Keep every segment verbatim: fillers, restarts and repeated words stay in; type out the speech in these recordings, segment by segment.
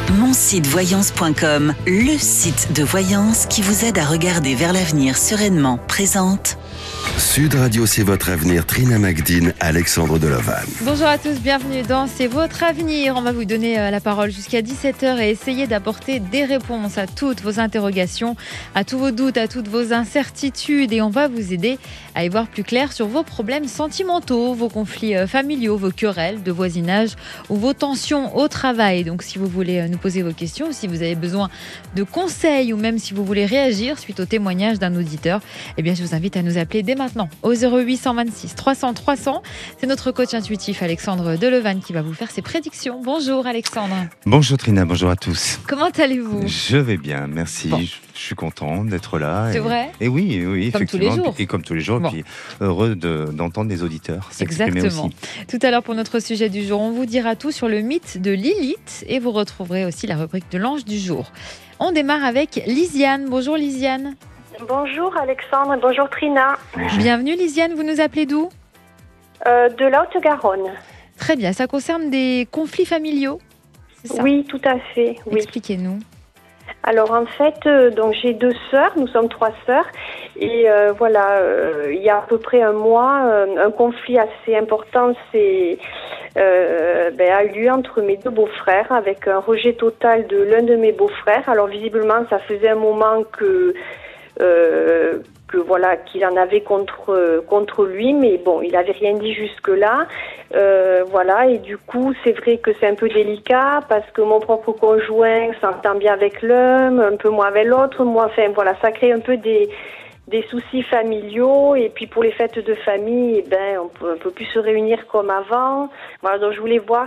mon site voyance point com, le site de voyance qui vous aide à regarder vers l'avenir sereinement, présente. Sud Radio, c'est votre avenir. Trina Magdine, Alexandre Delovan. Bonjour à tous, bienvenue dans C'est votre avenir. On va vous donner la parole jusqu'à dix-sept heures et essayer d'apporter des réponses à toutes vos interrogations, à tous vos doutes, à toutes vos incertitudes. Et on va vous aider à y voir plus clair sur vos problèmes sentimentaux, vos conflits familiaux, vos querelles de voisinage ou vos tensions au travail. Donc si vous voulez nous poser vos questions, ou si vous avez besoin de conseils ou même si vous voulez réagir suite au témoignage d'un auditeur, eh bien je vous invite à nous appeler dès maintenant au zéro huit cent vingt-six trois cents trois cents. C'est notre coach intuitif Alexandre Delovan qui va vous faire ses prédictions. Bonjour Alexandre. Bonjour Trina, bonjour à tous. Comment allez-vous ? Je vais bien, merci. Bon. Je, je suis content d'être là. C'est et, vrai ? Et oui, oui, comme effectivement. tous les jours. Et comme tous les jours, Bon. Puis heureux de, d'entendre les auditeurs s'exprimer Exactement. aussi. Tout à l'heure pour notre sujet du jour, on vous dira tout sur le mythe de Lilith et vous retrouverez aussi la rubrique de l'ange du jour. On démarre avec Lisiane. Bonjour Lisiane. Bonjour Alexandre, bonjour Trina. Bienvenue Lisiane, vous nous appelez d'où ? Euh, de la Haute-Garonne. Très bien, ça concerne des conflits familiaux, c'est ça ? Oui, tout à fait. Oui. Expliquez-nous. Alors en fait, euh, donc j'ai deux sœurs, nous sommes trois sœurs, et euh, voilà, euh, il y a à peu près un mois, euh, un conflit assez important c'est, euh, ben, a eu lieu entre mes deux beaux-frères, avec un rejet total de l'un de mes beaux-frères. Alors visiblement, ça faisait un moment que euh, que voilà qu'il en avait contre contre lui, mais bon, il avait rien dit jusque-là. Euh, voilà, et du coup, c'est vrai que c'est un peu délicat parce que mon propre conjoint s'entend bien avec l'un, un peu moins avec l'autre. Moi, enfin voilà, ça crée un peu des des soucis familiaux, et puis pour les fêtes de famille, eh ben on peut, on peut plus se réunir comme avant. Voilà, donc je voulais voir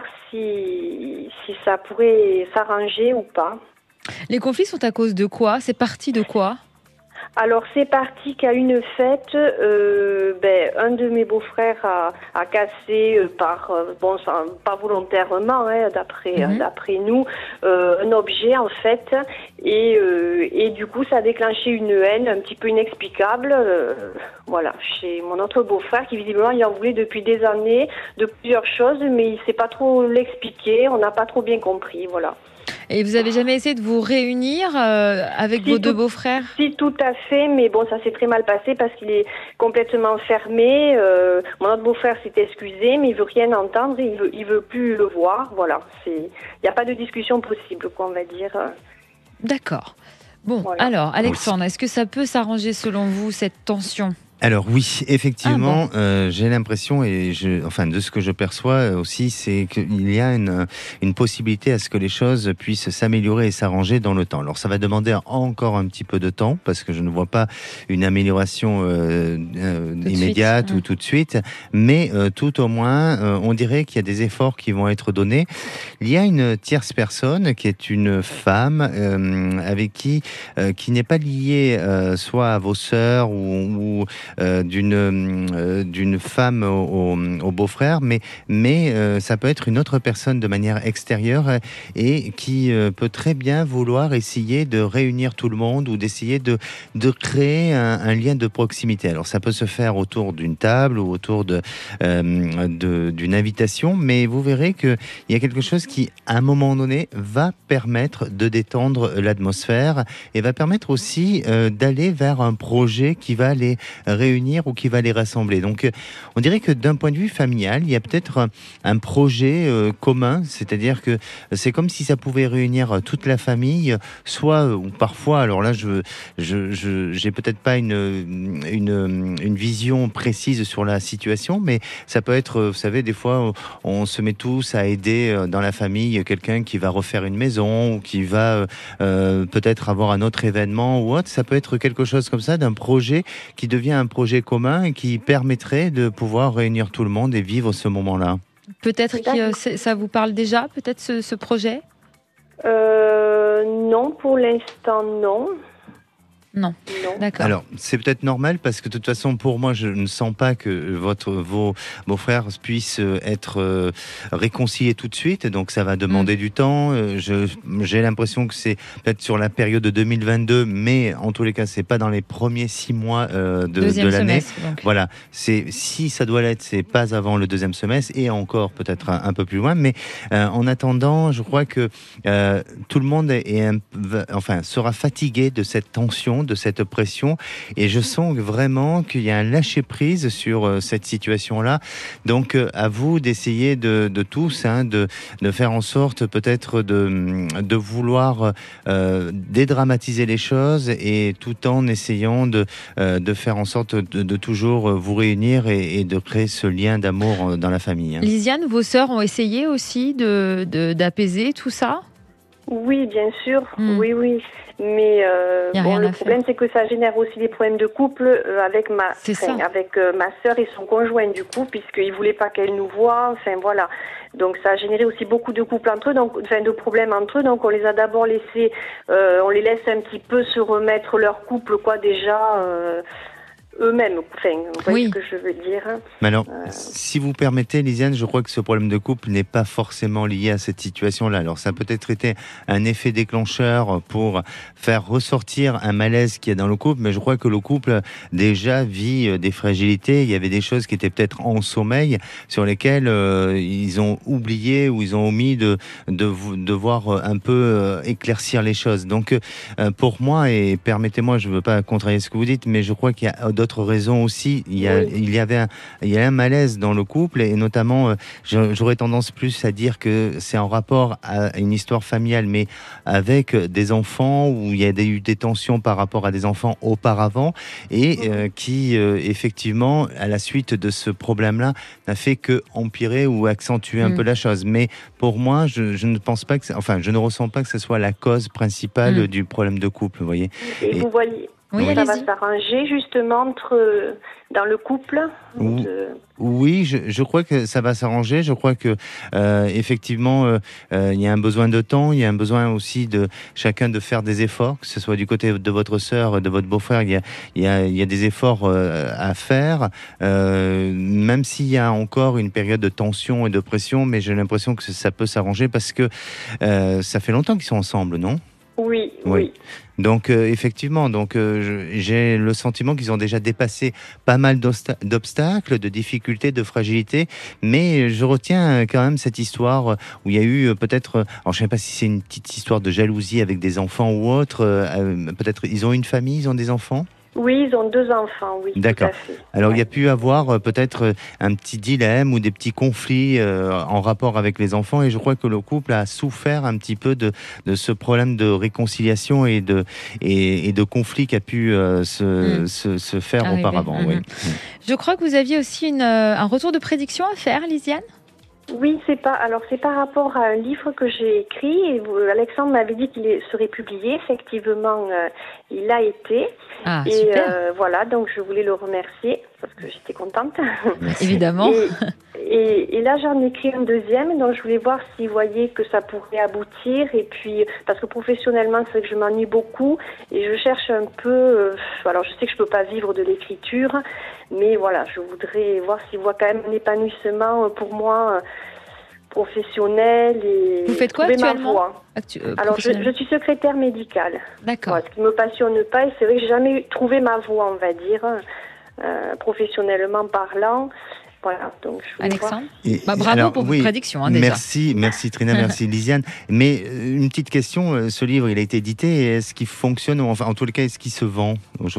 si si ça pourrait s'arranger ou pas. Les conflits sont à cause de quoi ? C'est parti de quoi ? Alors c'est parti qu'à une fête, euh, ben, un de mes beaux-frères a, a cassé euh, par euh, bon sans, pas volontairement hein, d'après Mm-hmm. euh, d'après nous euh, un objet en fait, et euh, et du coup ça a déclenché une haine un petit peu inexplicable euh, voilà chez mon autre beau-frère qui visiblement il en voulait depuis des années de plusieurs choses, mais il sait pas trop l'expliquer, on n'a pas trop bien compris, voilà. Et vous avez jamais essayé de vous réunir euh, avec Si, vos deux tout- beaux-frères ? Si, tout à fait, mais bon, ça s'est très mal passé parce qu'il est complètement fermé. Euh, mon autre beau-frère s'est excusé, mais il veut rien entendre, il veut, il veut plus le voir. Voilà, c'est, il n'y a pas de discussion possible, quoi, on va dire. D'accord. Bon, Voilà. alors Alexandre, est-ce que ça peut s'arranger selon vous, cette tension ? Alors oui, effectivement, Ah euh, j'ai l'impression, et je, enfin de ce que je perçois aussi, c'est qu'il y a une, une possibilité à ce que les choses puissent s'améliorer et s'arranger dans le temps. Alors ça va demander encore un petit peu de temps, parce que je ne vois pas une amélioration euh, euh, de immédiate suite, ou ouais. tout de suite, mais euh, tout au moins, euh, on dirait qu'il y a des efforts qui vont être donnés. Il y a une tierce personne qui est une femme euh, avec qui, euh, qui n'est pas liée euh, soit à vos sœurs ou, ou Euh, d'une euh, d'une femme au, au, au beau-frère, mais mais euh, ça peut être une autre personne de manière extérieure euh, et qui euh, peut très bien vouloir essayer de réunir tout le monde ou d'essayer de de créer un, un lien de proximité. Alors ça peut se faire autour d'une table ou autour de, euh, de d'une invitation, mais vous verrez que il y a quelque chose qui, à un moment donné, va permettre de détendre l'atmosphère et va permettre aussi euh, d'aller vers un projet qui va les réunir ou qui va les rassembler. Donc, euh, on dirait que d'un point de vue familial, il y a peut-être un, un projet euh, commun, c'est-à-dire que c'est comme si ça pouvait réunir toute la famille, soit euh, ou parfois. Alors là, je, je, je j'ai peut-être pas une, une une vision précise sur la situation, mais ça peut être, vous savez, des fois, on se met tous à aider dans la famille quelqu'un qui va refaire une maison ou qui va euh, peut-être avoir un autre événement ou autre. Ça peut être quelque chose comme ça, d'un projet qui devient un projet commun et qui permettrait de pouvoir réunir tout le monde et vivre ce moment-là. Peut-être que euh, c'est- ça vous parle déjà, peut-être ce, ce projet ? Euh, non, pour l'instant, non. Non. Non. D'accord. Alors, c'est peut-être normal parce que de toute façon, pour moi, je ne sens pas que votre, vos beaux-frères puissent être euh, réconciliés tout de suite. Donc, ça va demander mmh. du temps. Euh, je, j'ai l'impression que c'est peut-être sur la période de deux mille vingt-deux, mais en tous les cas, c'est pas dans les premiers six mois euh, de, de l'année. Semestre, donc. Voilà. C'est, si ça doit l'être, c'est pas avant le deuxième semestre et encore peut-être un, un peu plus loin. Mais euh, en attendant, je crois que euh, tout le monde est, est un, enfin, sera fatigué de cette tension, de cette pression, et je sens vraiment qu'il y a un lâcher-prise sur euh, cette situation-là. Donc, euh, à vous d'essayer de, de tous, hein, de, de faire en sorte peut-être de, de vouloir euh, dédramatiser les choses, et tout en essayant de, euh, de faire en sorte de, de toujours vous réunir et, et de créer ce lien d'amour dans la famille. Hein. Lisiane, vos sœurs ont essayé aussi de, de, d'apaiser tout ça ? Oui, bien sûr, mmh. oui, oui. Mais euh, bon, le problème, faire. c'est que ça génère aussi des problèmes de couple euh, avec ma, enfin, avec euh, ma sœur et son conjoint du coup, puisqu'ils voulaient pas qu'elle nous voie. Enfin voilà. Donc ça a généré aussi beaucoup de couples entre eux, donc enfin de problèmes entre eux. Donc on les a d'abord laissés, euh, on les laisse un petit peu se remettre leur couple quoi déjà. Euh, eux-mêmes, enfin, vous voyez oui. ce que je veux dire. Mais alors, euh... si vous permettez, Lisiane, je crois que ce problème de couple n'est pas forcément lié à cette situation-là. Alors, ça a peut-être été un effet déclencheur pour faire ressortir un malaise qu'il y a dans le couple, mais je crois que le couple déjà vit des fragilités. Il y avait des choses qui étaient peut-être en sommeil, sur lesquelles euh, ils ont oublié ou ils ont omis de, de, de voir un peu euh, éclaircir les choses. Donc, euh, pour moi, et permettez-moi, je ne veux pas contrarier ce que vous dites, mais je crois qu'il y a d'autres raisons aussi. Il y, a, oui. il y avait un, il y a un malaise dans le couple, et notamment, euh, j'aurais tendance plus à dire que c'est en rapport à une histoire familiale, mais avec des enfants où il y a des, eu des tensions par rapport à des enfants auparavant, et euh, qui, euh, effectivement, à la suite de ce problème-là, n'a fait que empirer ou accentuer un mmh. peu la chose. Mais pour moi, je, je ne pense pas que, ça, enfin, je ne ressens pas que ce soit la cause principale mmh. du problème de couple, vous voyez. Et, et vous voyez. Oui, ça va s'arranger justement entre, dans le couple de... Oui, je, je crois que ça va s'arranger. Je crois que euh, effectivement, euh, euh, il y a un besoin de temps, il y a un besoin aussi de chacun de faire des efforts, que ce soit du côté de votre sœur, de votre beau-frère. Il y a, il y a, il y a des efforts euh, à faire, euh, même s'il y a encore une période de tension et de pression. Mais j'ai l'impression que ça peut s'arranger parce que euh, ça fait longtemps qu'ils sont ensemble, non ? Oui, oui. oui. Donc euh, effectivement, donc euh, je, j'ai le sentiment qu'ils ont déjà dépassé pas mal d'obstacles, de difficultés, de fragilités, mais je retiens quand même cette histoire où il y a eu peut-être, alors je ne sais pas si c'est une petite histoire de jalousie avec des enfants ou autre, euh, peut-être ils ont une famille, ils ont des enfants ? Oui, ils ont deux enfants, oui. D'accord. Tout à fait. Alors, ouais. il y a pu avoir euh, peut-être un petit dilemme ou des petits conflits euh, en rapport avec les enfants, et je crois que le couple a souffert un petit peu de, de ce problème de réconciliation et de, et, et de conflit qui a pu euh, se, mmh. se, se faire Arrivé. auparavant. Mmh. Oui. Je crois que vous aviez aussi une, euh, un retour de prédiction à faire, Lisiane ? Oui, c'est pas. Alors c'est par rapport à un livre que j'ai écrit, et vous, Alexandre m'avait dit qu'il serait publié. Effectivement, euh, il a été. Ah, et super. Euh, voilà, donc je voulais le remercier parce que j'étais contente. Évidemment. Et, et, et là, j'en ai écrit un deuxième, donc je voulais voir s'il voyait que ça pourrait aboutir. Et puis, parce que professionnellement, c'est vrai que je m'ennuie beaucoup et je cherche un peu. Euh, alors, je sais que je peux pas vivre de l'écriture, mais voilà, je voudrais voir s'il voit quand même un épanouissement pour moi. Euh, professionnel et vous faites quoi actuellement Actu- euh, Alors je, je suis secrétaire médicale. D'accord. Voilà, ce qui me passionne pas, et c'est vrai que j'ai jamais eu, trouvé ma voie, on va dire, euh, professionnellement parlant. Voilà, donc je Alexandre, voir... bah, bravo alors, pour oui, vos prédictions. Hein, déjà. Merci, merci Trina, merci Lisiane. Mais une petite question, ce livre, il a été édité, est-ce qu'il fonctionne, ou enfin en tous les cas, est-ce qu'il se vend aujourd'hui ?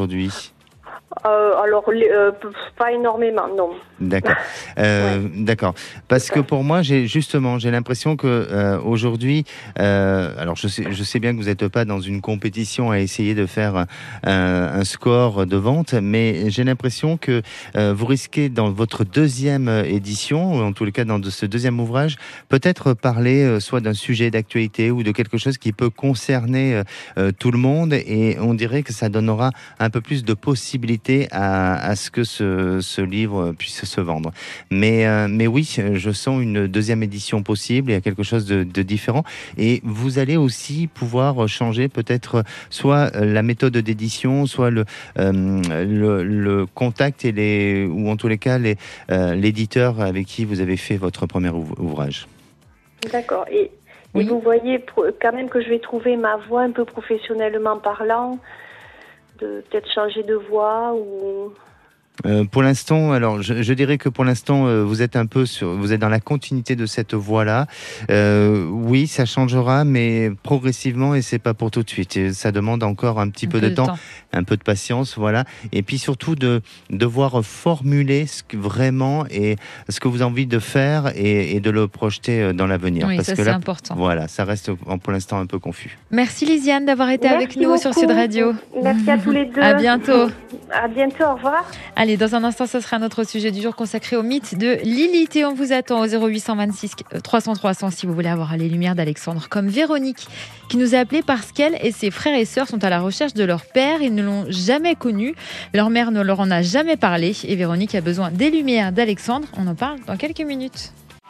Euh, alors, euh, pas énormément, non. D'accord, euh, ouais. d'accord. Parce que pour moi, j'ai justement, j'ai l'impression que euh, aujourd'hui, euh, alors je sais, je sais bien que vous n'êtes pas dans une compétition à essayer de faire un, un score de vente, mais j'ai l'impression que euh, vous risquez dans votre deuxième édition, ou en tous les cas dans ce deuxième ouvrage, peut-être parler euh, soit d'un sujet d'actualité ou de quelque chose qui peut concerner euh, tout le monde, et on dirait que ça donnera un peu plus de possibilités inciter à, à ce que ce, ce livre puisse se vendre. Mais, euh, mais oui, je sens une deuxième édition possible et à quelque chose de, de différent. Et vous allez aussi pouvoir changer peut-être soit la méthode d'édition, soit le, euh, le, le contact et les, ou en tous les cas les, euh, l'éditeur avec qui vous avez fait votre premier ouvrage. D'accord. Et, oui. et vous voyez quand même que je vais trouver ma voix un peu professionnellement parlant, de peut-être changer de voix ou... Euh, pour l'instant, alors je, je dirais que pour l'instant, euh, vous êtes un peu sur, vous êtes dans la continuité de cette voie-là. Euh, oui, ça changera, mais progressivement, et c'est pas pour tout de suite. Et ça demande encore un petit un peu, peu de, de temps, temps, un peu de patience, voilà. Et puis surtout de devoir formuler ce que vraiment et ce que vous avez envie de faire et, et de le projeter dans l'avenir. Oui, parce ça que c'est là, important. Voilà, ça reste pour l'instant un peu confus. Merci Lisiane d'avoir été Merci avec nous beaucoup. sur Sud Radio. Merci à tous les deux. À bientôt. À bientôt. Au revoir. Allez, dans un instant, ce sera notre sujet du jour consacré au mythe de Lilith. Et on vous attend au zéro huit cent vingt-six trois cents trois cents si vous voulez avoir les lumières d'Alexandre. Comme Véronique, qui nous a appelé parce qu'elle et ses frères et sœurs sont à la recherche de leur père. Ils ne l'ont jamais connu. Leur mère ne leur en a jamais parlé. Et Véronique a besoin des lumières d'Alexandre. On en parle dans quelques minutes.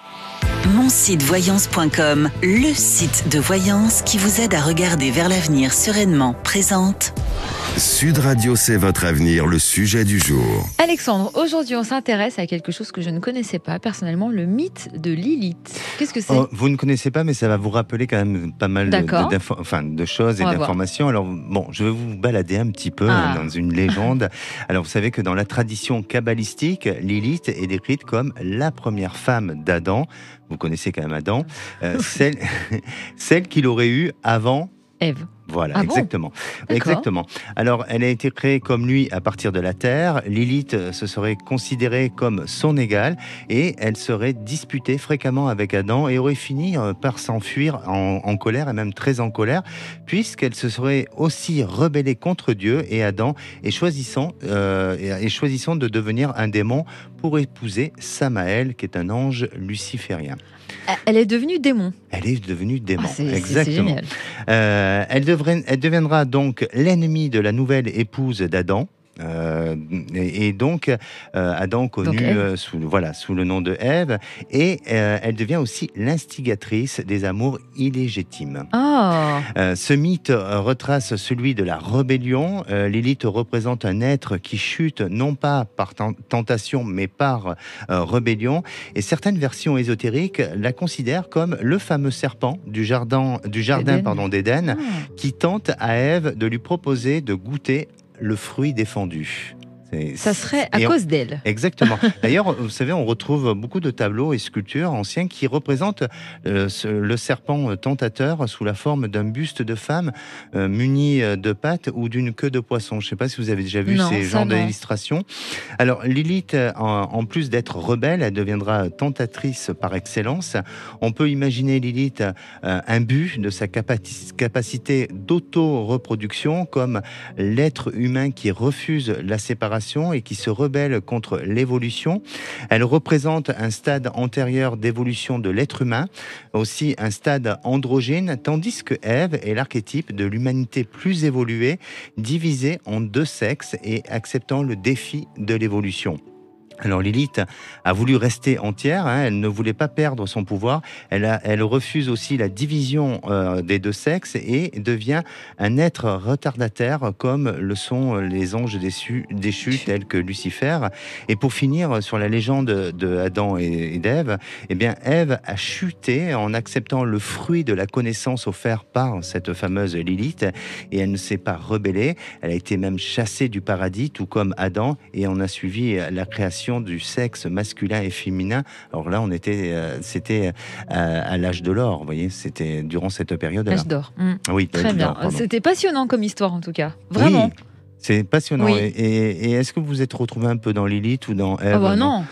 mon site voyance point com, le site de voyance qui vous aide à regarder vers l'avenir sereinement, présente Sud Radio, c'est votre avenir, le sujet du jour. Alexandre, aujourd'hui on s'intéresse à quelque chose que je ne connaissais pas personnellement, le mythe de Lilith. Qu'est-ce que c'est ? Oh, vous ne connaissez pas, mais ça va vous rappeler quand même pas mal de, de, enfin, de choses et d'informations. Alors bon, je vais vous balader un petit peu ah. dans une légende. Alors vous savez que dans la tradition kabbalistique, Lilith est décrite comme la première femme d'Adam. Vous connaissez quand même Adam, euh, celle, celle qu'il aurait eue avant Ève. Voilà, ah exactement. Bon exactement. Alors, elle a été créée comme lui à partir de la terre. Lilith se serait considérée comme son égale et elle serait disputée fréquemment avec Adam et aurait fini par s'enfuir en, en colère et même très en colère, puisqu'elle se serait aussi rebellée contre Dieu et Adam et choisissant, euh, et, et choisissant de devenir un démon pour épouser Samaël, qui est un ange luciférien. Elle est devenue démon. Elle est devenue démon, ah, c'est, exactement. C'est génial. Euh, elle, devrait, elle deviendra donc l'ennemie de la nouvelle épouse d'Adam. Euh, et, et donc euh, Adam connu donc, euh, sous, voilà, sous le nom de Ève, et euh, elle devient aussi l'instigatrice des amours illégitimes. Oh. Euh, ce mythe retrace celui de la rébellion. euh, Lilith représente un être qui chute non pas par tentation mais par euh, rébellion, et certaines versions ésotériques la considèrent comme le fameux serpent du jardin, du jardin Éden. Pardon, d'Éden, oh. qui tente à Ève de lui proposer de goûter le fruit défendu. C'est, ça serait à cause on, d'elle. Exactement. D'ailleurs, vous savez, on retrouve beaucoup de tableaux et sculptures anciens qui représentent euh, ce, le serpent tentateur sous la forme d'un buste de femme euh, muni de pattes ou d'une queue de poisson. Je ne sais pas si vous avez déjà vu non, ces genres d'illustrations. Alors, Lilith, en, en plus d'être rebelle, elle deviendra tentatrice par excellence. On peut imaginer Lilith euh, imbue de sa capaci- capacité d'auto-reproduction, comme l'être humain qui refuse la séparation et qui se rebelle contre l'évolution. Elle représente un stade antérieur d'évolution de l'être humain, aussi un stade androgyne, tandis que Ève est l'archétype de l'humanité plus évoluée, divisée en deux sexes et acceptant le défi de l'évolution. Alors Lilith a voulu rester entière, hein, elle ne voulait pas perdre son pouvoir, elle, a, elle refuse aussi la division euh, des deux sexes et devient un être retardataire comme le sont les anges déçus, déchus tels que Lucifer. Et pour finir sur la légende de Adam et d'Ève, eh bien Ève a chuté en acceptant le fruit de la connaissance offert par cette fameuse Lilith, et elle ne s'est pas rebellée, elle a été même chassée du paradis tout comme Adam, et on a suivi la création du sexe masculin et féminin. Alors là, on était, euh, c'était à, à l'âge de l'or, vous voyez, c'était durant cette période-là. L'âge d'or. Mmh. Oui, très bien. D'or, c'était passionnant comme histoire en tout cas. Vraiment. Oui, c'est passionnant. Oui. Et, et, et est-ce que vous vous êtes retrouvé un peu dans Lilith ou dans Ève? Ah bah non.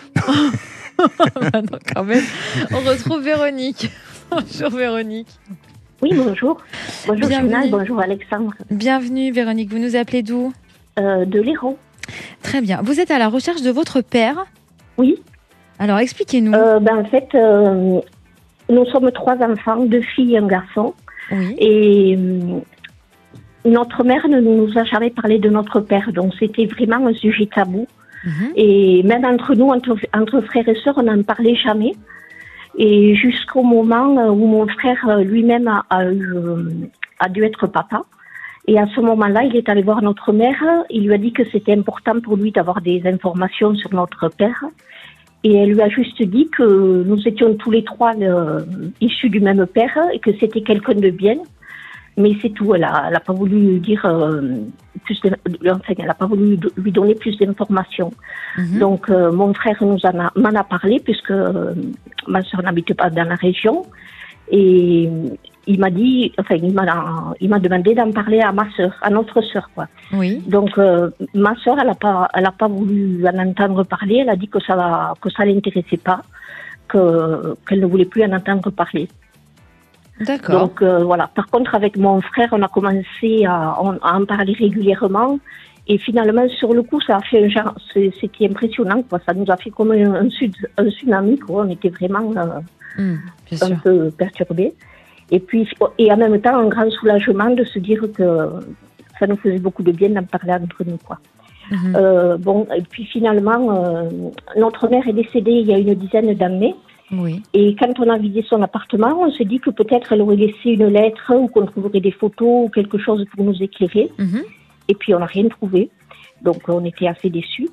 bah non, quand même. On retrouve Véronique. Bonjour Véronique. Oui, bonjour. Bonjour Chantal, bonjour Alexandre. Bienvenue Véronique, vous nous appelez d'où? euh, De l'Hérault. Très bien. Vous êtes à la recherche de votre père? Oui. Alors, expliquez-nous. Euh, ben, en fait, euh, nous sommes trois enfants, deux filles et un garçon. Oui. Et euh, notre mère ne nous a jamais parlé de notre père, donc c'était vraiment un sujet tabou. Mmh. Et même entre nous, entre, entre frères et sœurs, on n'en parlait jamais. Et jusqu'au moment où mon frère lui-même a, a, a dû être papa. Et à ce moment-là, il est allé voir notre mère. Il lui a dit que c'était important pour lui d'avoir des informations sur notre père. Et elle lui a juste dit que nous étions tous les trois euh, issus du même père et que c'était quelqu'un de bien. Mais c'est tout. Elle n'a pas voulu dire euh, plus. De, enfin, elle n'a pas voulu lui donner plus d'informations. Mm-hmm. Donc, euh, mon frère nous en a, m'en a parlé puisque euh, ma soeur n'habite pas dans la région. Et il m'a dit, enfin, il m'a, il m'a demandé d'en parler à ma soeur, à notre soeur, quoi. Oui. Donc, euh, ma soeur, elle n'a pas, elle a pas voulu en entendre parler. Elle a dit que ça, que ça l'intéressait pas, que qu'elle ne voulait plus en entendre parler. D'accord. Donc euh, voilà. Par contre, avec mon frère, on a commencé à, à en parler régulièrement. Et finalement, sur le coup, ça a fait un genre, c'était impressionnant, quoi. Ça nous a fait comme un, un, un tsunami, quoi. On était vraiment euh, mmh, un sûr. peu perturbés. Et puis, et en même temps, un grand soulagement de se dire que ça nous faisait beaucoup de bien d'en parler entre nous, quoi. Mmh. Euh, bon, et puis finalement, euh, notre mère est décédée il y a une dizaine d'années. Oui. Et quand on a visité son appartement, on s'est dit que peut-être elle aurait laissé une lettre ou qu'on trouverait des photos ou quelque chose pour nous éclairer. Mmh. Et puis on n'a rien trouvé. Donc on était assez déçus.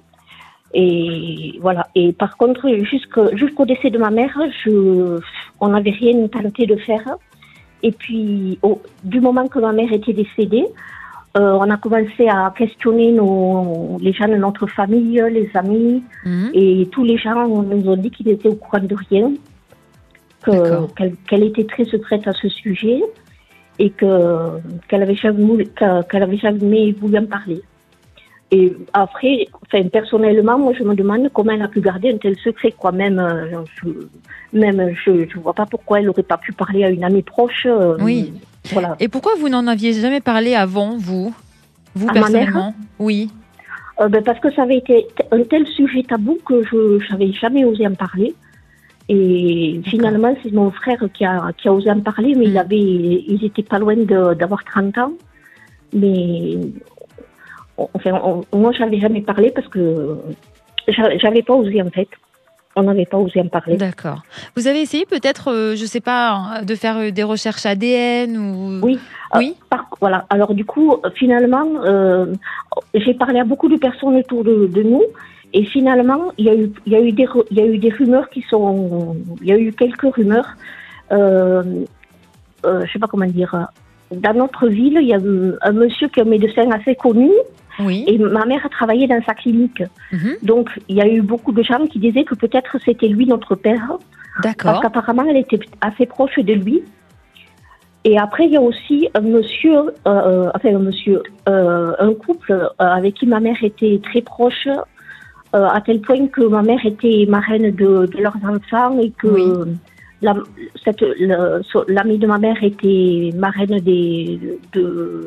Et voilà. Et par contre, jusqu'au, jusqu'au décès de ma mère, je, on n'avait rien tenté de faire. Et puis au, du moment que ma mère était décédée, Euh, on a commencé à questionner nos, les gens de notre famille, les amis, mmh. et tous les gens nous ont dit qu'ils étaient au courant de rien, que, qu'elle, qu'elle était très secrète à ce sujet et que, qu'elle avait jamais, qu'elle avait jamais voulu en parler. Et après, enfin, personnellement, moi, je me demande comment elle a pu garder un tel secret, quoi. Même, je, même, je, je vois pas pourquoi elle n'aurait pas pu parler à une amie proche. Euh, oui. Voilà. Et pourquoi vous n'en aviez jamais parlé avant, vous, vous à personnellement? Oui. Euh, ben parce que ça avait été un tel sujet tabou que je n'avais jamais osé en parler. Et D'accord. finalement, c'est mon frère qui a, qui a osé en parler, mais mmh. il avait, ils étaient pas loin de, d'avoir trente ans. Mais enfin, on, moi, je n'avais jamais parlé parce que j'avais pas osé, en fait. On n'avait pas osé en parler. D'accord. Vous avez essayé peut-être, euh, je ne sais pas, de faire des recherches A D N ou... Oui. Oui. Euh, par, voilà. Alors du coup, finalement, euh, j'ai parlé à beaucoup de personnes autour de, de nous, et finalement, il y a eu, il y a eu des, il y a eu des rumeurs qui sont, il y a eu quelques rumeurs. Euh, euh, je sais pas comment dire. Dans notre ville, il y a un monsieur qui est un médecin assez connu. Oui. Et ma mère a travaillé dans sa clinique. Mmh. Donc, il y a eu beaucoup de gens qui disaient que peut-être c'était lui notre père. D'accord. Parce qu'apparemment, elle était assez proche de lui. Et après, il y a aussi un monsieur, euh, enfin un monsieur, euh, un couple euh, avec qui ma mère était très proche, euh, à tel point que ma mère était marraine de, de leurs enfants et que oui. la, cette, le, l'amie de ma mère était marraine des... De,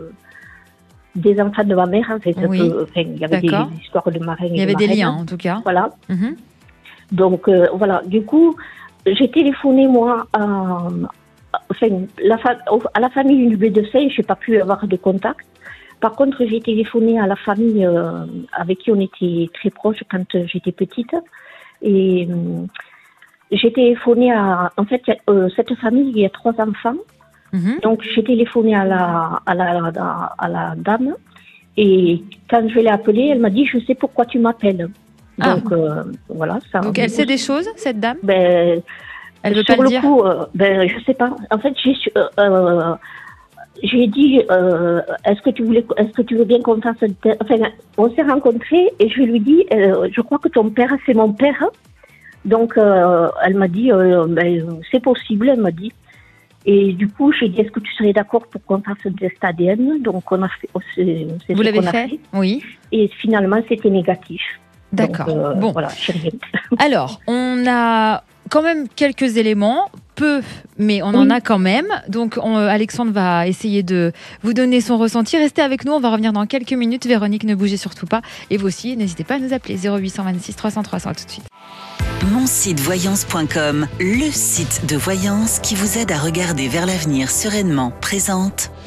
des enfants de ma mère, en fait. Oui. Peu, enfin, il y avait D'accord. des histoires de marraines. Il y avait de des liens, en tout cas. Voilà. Mm-hmm. Donc, euh, voilà. Du coup, j'ai téléphoné, moi, à, enfin, la fa- à la famille du médecin. Je n'ai pas pu avoir de contact. Par contre, j'ai téléphoné à la famille euh, avec qui on était très proches quand j'étais petite. Et euh, j'ai téléphoné à... En fait, euh, cette famille, il y a trois enfants. Mmh. Donc, j'ai téléphoné à la, à, la, à, la, à la dame et quand je l'ai appelée, elle m'a dit « Je sais pourquoi tu m'appelles ». Ah. Donc, euh, voilà. Ça, Donc, elle sait des choses, cette dame? Ben, elle veut sur pas le, le dire coup, euh, ben, je sais pas. En fait, j'ai, euh, euh, j'ai dit euh, « Est-ce que tu voulais, est-ce que tu veux bien qu'on fasse… » Enfin, on s'est rencontrés et je lui ai dit euh, « Je crois que ton père, c'est mon père. » Donc, euh, elle m'a dit euh, ben, « C'est possible », elle m'a dit. Et du coup, j'ai dit, est-ce que tu serais d'accord pour qu'on fasse un test A D N? Donc, on a fait. C'est, c'est Vous ce l'avez qu'on fait, a fait. Oui. Et finalement, c'était négatif. D'accord. Donc, euh, bon. Voilà, j'ai rien. Alors, on a quand même quelques éléments, peu, mais on oui. en a quand même. Donc, on, Alexandre va essayer de vous donner son ressenti. Restez avec nous, on va revenir dans quelques minutes. Véronique, ne bougez surtout pas. Et vous aussi, n'hésitez pas à nous appeler zéro huit deux six trois cents trois cents. À tout de suite. mon site voyance point com, le site de voyance qui vous aide à regarder vers l'avenir sereinement, présente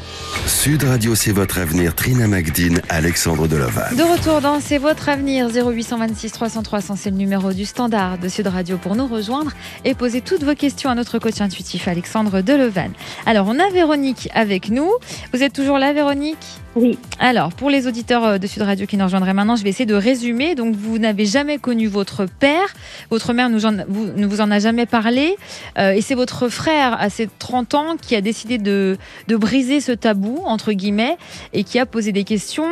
Sud Radio, c'est votre avenir. Trina Magdine, Alexandre Delovan. De retour dans C'est votre avenir. zéro huit cent vingt-six trois cents trois cents, c'est le numéro du standard de Sud Radio pour nous rejoindre et poser toutes vos questions à notre coach intuitif Alexandre Delovan. Alors, on a Véronique avec nous. Vous êtes toujours là, Véronique ? Oui. Alors, pour les auditeurs de Sud Radio qui nous rejoindraient maintenant, je vais essayer de résumer. Donc, vous n'avez jamais connu votre père. Votre mère nous en, vous, ne vous en a jamais parlé. Euh, et c'est votre frère, à ses trente ans, qui a décidé de, de briser ce tabou, entre guillemets, et qui a posé des questions.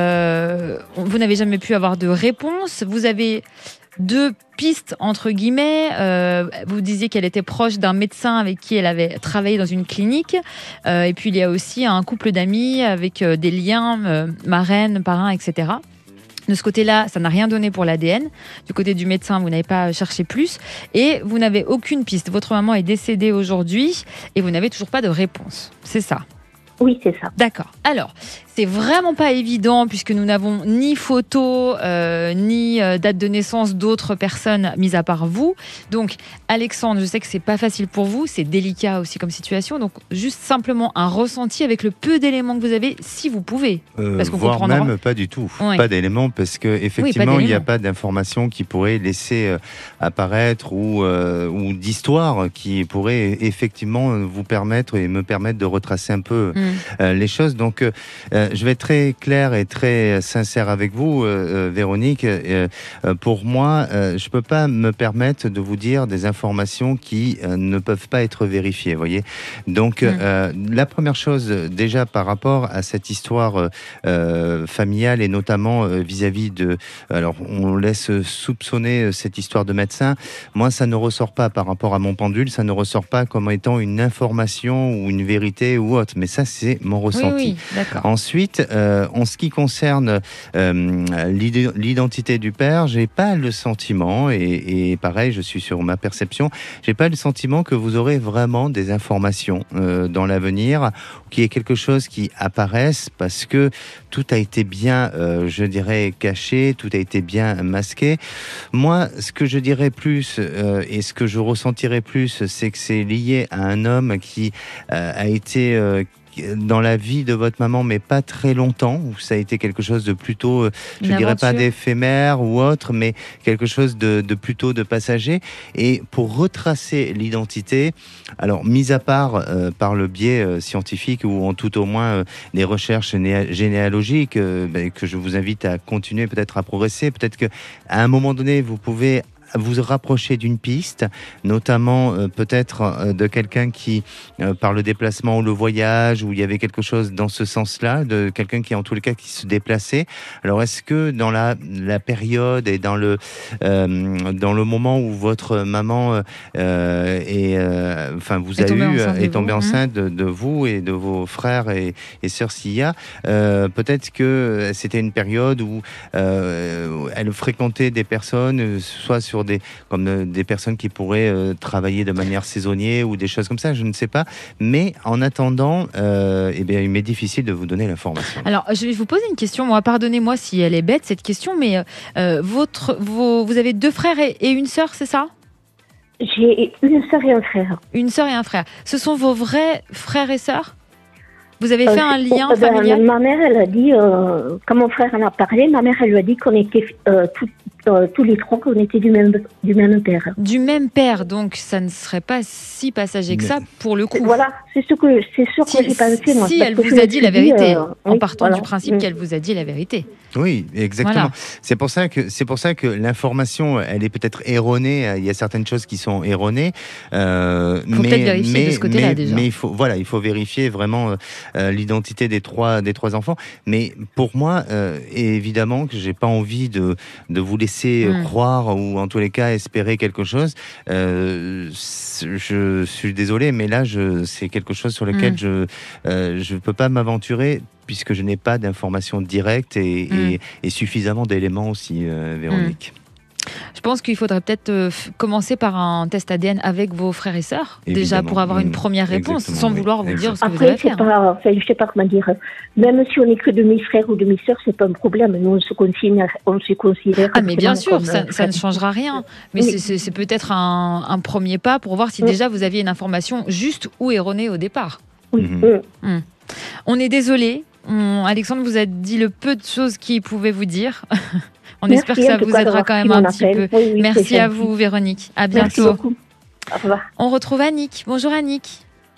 Euh, vous n'avez jamais pu avoir de réponse. Vous avez deux pistes, entre guillemets. Euh, vous disiez qu'elle était proche d'un médecin avec qui elle avait travaillé dans une clinique. Euh, et puis, il y a aussi un couple d'amis avec euh, des liens, euh, marraines, parrains, et cetera. De ce côté-là, ça n'a rien donné pour l'A D N. Du côté du médecin, vous n'avez pas cherché plus. Et vous n'avez aucune piste. Votre maman est décédée aujourd'hui et vous n'avez toujours pas de réponse. C'est ça ? Oui, c'est ça. D'accord. Alors, c'est vraiment pas évident puisque nous n'avons ni photo, euh, ni euh, date de naissance d'autres personnes, mis à part vous. Donc, Alexandre, je sais que c'est pas facile pour vous, c'est délicat aussi comme situation. Donc, juste simplement un ressenti avec le peu d'éléments que vous avez, si vous pouvez. Euh, parce qu'on voire comprendra. même pas du tout. Oui. Pas d'éléments parce que effectivement, oui, il n'y a pas d'informations qui pourraient laisser euh, apparaître ou, euh, ou d'histoires qui pourraient effectivement vous permettre et me permettre de retracer un peu mm. euh, les choses. Donc, euh, je vais être très clair et très sincère avec vous, euh, Véronique. Euh, pour moi, euh, je peux pas me permettre de vous dire des informations qui euh, ne peuvent pas être vérifiées. Voyez. Donc, mm. euh, la première chose, déjà par rapport à cette histoire euh, familiale et notamment euh, vis-à-vis de, alors on laisse soupçonner cette histoire de médecin. Moi, ça ne ressort pas par rapport à mon pendule, ça ne ressort pas comme étant une information ou une vérité ou autre. Mais ça, c'est mon ressenti. Oui, oui, d'accord. Ensuite, euh, en ce qui concerne euh, l'identité du père, j'ai pas le sentiment, et, et pareil, je suis sur ma perception, j'ai pas le sentiment que vous aurez vraiment des informations euh, dans l'avenir, qu'il y ait quelque chose qui apparaisse, parce que tout a été bien, euh, je dirais, caché, tout a été bien masqué. Moi, ce que je dirais plus, euh, et ce que je ressentirais plus, c'est que c'est lié à un homme qui euh, a été... Euh, dans la vie de votre maman, mais pas très longtemps, où ça a été quelque chose de plutôt, je ne dirais pas d'éphémère ou autre, mais quelque chose de, de plutôt de passager. Et pour retracer l'identité, alors, mis à part euh, par le biais euh, scientifique ou en tout au moins euh, des recherches né- généalogiques, euh, ben, que je vous invite à continuer peut-être à progresser, peut-être qu'à un moment donné, vous pouvez vous rapprocher d'une piste, notamment euh, peut-être euh, de quelqu'un qui, euh, par le déplacement ou le voyage, où il y avait quelque chose dans ce sens-là, de quelqu'un qui, en tous les cas, qui se déplaçait. Alors, est-ce que dans la, la période et dans le, euh, dans le moment où votre maman euh, est, euh, enfin, vous a eu, est tombée enceinte de, de vous et de vos frères et, et sœurs Sia, euh, peut-être que c'était une période où euh, elle fréquentait des personnes, soit sur des, comme des personnes qui pourraient euh, travailler de manière saisonnière ou des choses comme ça, je ne sais pas. Mais en attendant, euh, eh bien, il m'est difficile de vous donner l'information. Alors, je vais vous poser une question. Moi, pardonnez-moi si elle est bête, cette question, mais euh, votre, vos, vous avez deux frères et, et une sœur, c'est ça ? J'ai une sœur et un frère. Une sœur et un frère. Ce sont vos vrais frères et sœurs ? Vous avez fait euh, un lien euh, familial ? Ma mère, elle a dit, euh, quand mon frère en a parlé, ma mère, elle lui a dit qu'on était euh, tout, euh, tous les trois, qu'on était du même, du même père. Du même père, donc ça ne serait pas si passager que ça pour le coup. Voilà, c'est ce que, c'est sûr si, que j'ai pensé, moi. Si elle vous a dit la vérité, euh, en oui, partant voilà. du principe mmh. qu'elle vous a dit la vérité. Oui, exactement. Voilà. C'est pour ça que c'est pour ça que l'information, elle est peut-être erronée. Il y a certaines choses qui sont erronées. Euh, faut mais, peut-être vérifier mais, de ce côté-là mais, déjà. Mais il faut, voilà, il faut vérifier vraiment euh, l'identité des trois des trois enfants. Mais pour moi, euh, évidemment que j'ai pas envie de de vous laisser mmh. croire ou en tous les cas espérer quelque chose. Euh, je suis désolé, mais là, je, c'est quelque chose sur lequel mmh. je euh, je peux pas m'aventurer, puisque je n'ai pas d'informations directes et, mmh. et, et suffisamment d'éléments aussi, euh, Véronique. Mmh. Je pense qu'il faudrait peut-être euh, commencer par un test A D N avec vos frères et sœurs, évidemment, déjà pour avoir une première réponse, Exactement, sans oui. vouloir vous Exactement. dire ce que Après, vous allez faire. Pas, enfin, je ne sais pas comment dire. Même si on n'est que demi-frères ou demi-sœurs, c'est pas un problème. Nous, on se considère, on se considère ah, mais bien sûr, comme, ça, euh, ça ne changera rien. Mais oui. c'est, c'est, c'est peut-être un, un premier pas pour voir si oui. déjà vous aviez une information juste ou erronée au départ. Oui. Mmh. Mmh. On est désolé. On... Alexandre vous a dit le peu de choses qu'il pouvait vous dire. On Merci, espère que ça vous aidera quand même un petit appel. peu. Oui, oui, Merci à vous, Véronique. À bientôt. Merci beaucoup. Au revoir. On retrouve Annick. Bonjour Annick.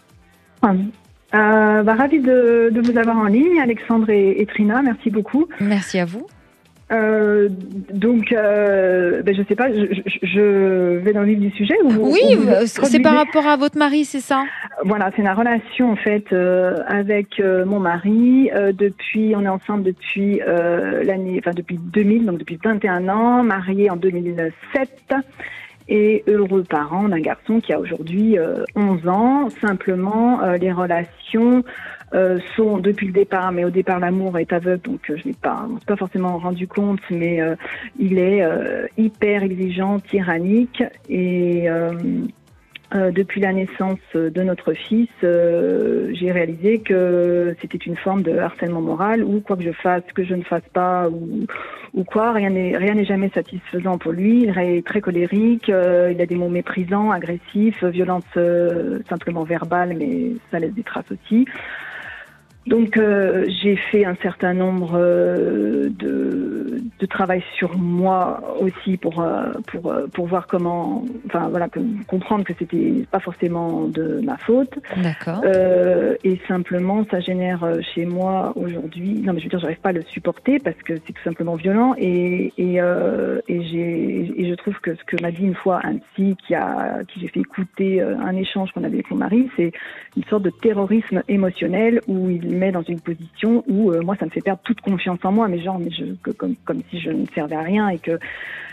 Euh, bah, ravie de, de vous avoir en ligne, Alexandre et, et Trina, merci beaucoup. Merci à vous. Euh, donc, euh, ben, je sais pas, je, je, je vais dans le vif du sujet. Ou, oui, ou c'est par rapport à votre mari, c'est ça? Voilà, c'est la relation en fait euh, avec euh, mon mari. Euh, depuis, on est ensemble depuis euh, l'année, enfin depuis deux mille, donc depuis vingt et un ans, mariés en deux mille sept. Et heureux parents d'un garçon qui a aujourd'hui euh, onze ans. Simplement, euh, les relations euh, sont depuis le départ, mais au départ l'amour est aveugle, donc euh, je n'ai pas, je m'en suis pas forcément rendu compte, mais euh, il est euh, hyper exigeant, tyrannique, et euh, euh, depuis la naissance de notre fils, euh, j'ai réalisé que c'était une forme de harcèlement moral, ou quoi que je fasse, que je ne fasse pas, ou ou quoi, rien n'est rien n'est jamais satisfaisant pour lui. Il est très colérique, euh, il a des mots méprisants, agressifs, violence euh, simplement verbale, mais ça laisse des traces aussi. Donc euh, j'ai fait un certain nombre euh, de, de travail sur moi aussi pour euh, pour pour voir comment, enfin voilà, que, comprendre que c'était pas forcément de ma faute. D'accord. Euh, et simplement ça génère chez moi aujourd'hui, non mais je veux dire, j'arrive pas à le supporter parce que c'est tout simplement violent, et et euh, et j'ai et je trouve que ce que m'a dit une fois un psy qui a qui j'ai fait écouter un échange qu'on avait avec mon mari, c'est une sorte de terrorisme émotionnel où il met dans une position où euh, moi ça me fait perdre toute confiance en moi, mais genre mais je, que, comme comme si je ne servais à rien, et que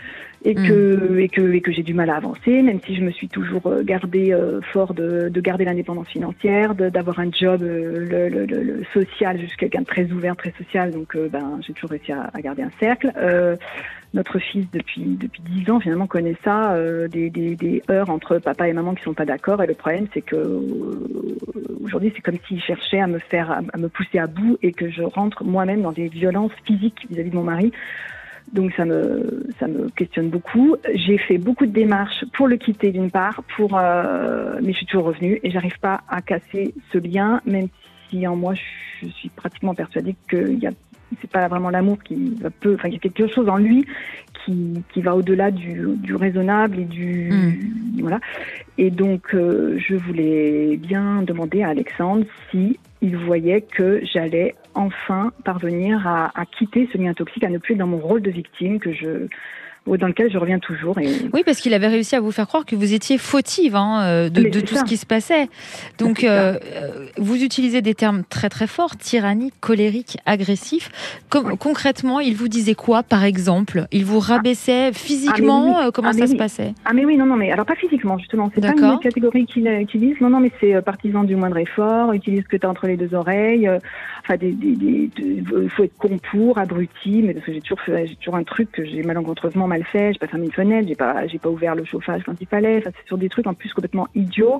et que mmh. et que et que j'ai du mal à avancer, même si je me suis toujours gardé euh, fort de, de garder l'indépendance financière, de, d'avoir un job euh, le, le, le, le social. Je suis quelqu'un de très ouvert, très social, donc euh, ben j'ai toujours réussi à, à garder un cercle. Euh, notre fils depuis depuis dix ans finalement connaît ça, euh, des, des des heurts entre papa et maman qui sont pas d'accord, et le problème c'est que euh, aujourd'hui c'est comme s'il cherchait à me faire à, à me pousser à bout, et que je rentre moi-même dans des violences physiques vis-à-vis de mon mari. Donc ça me ça me questionne beaucoup. J'ai fait beaucoup de démarches pour le quitter d'une part, pour euh, mais je suis toujours revenue et j'arrive pas à casser ce lien, même si en moi je suis pratiquement persuadée que il y a c'est pas vraiment l'amour qui va peu, enfin il y a quelque chose en lui qui qui va au-delà du du raisonnable et du mmh. voilà. Et donc euh, je voulais bien demander à Alexandre si il voyait que j'allais enfin parvenir à, à quitter ce lien toxique, à ne plus être dans mon rôle de victime que je, dans lequel je reviens toujours. Et... Oui, parce qu'il avait réussi à vous faire croire que vous étiez fautive hein, de, de tout ça. Ce qui se passait. Donc, euh, vous utilisez des termes très très forts, tyrannique, colérique, agressif. Com- oui. Concrètement, il vous disait quoi, par exemple? Il vous rabaissait physiquement? ah, oui. Comment ah, ça se oui. passait? Ah mais oui, non, non, mais alors pas physiquement, justement. C'est D'accord. pas une catégorie qu'il utilise. Non, non, mais c'est partisan du moindre effort, utilise ce que tu as entre les deux oreilles. Euh, enfin, des, des, des, il faut être con pour, abruti, mais parce que j'ai toujours fait, j'ai toujours un truc que j'ai malencontreusement mal fait, j'ai pas fermé une fenêtre, j'ai pas, j'ai pas ouvert le chauffage quand il fallait. Enfin, c'est sur des trucs en plus complètement idiots.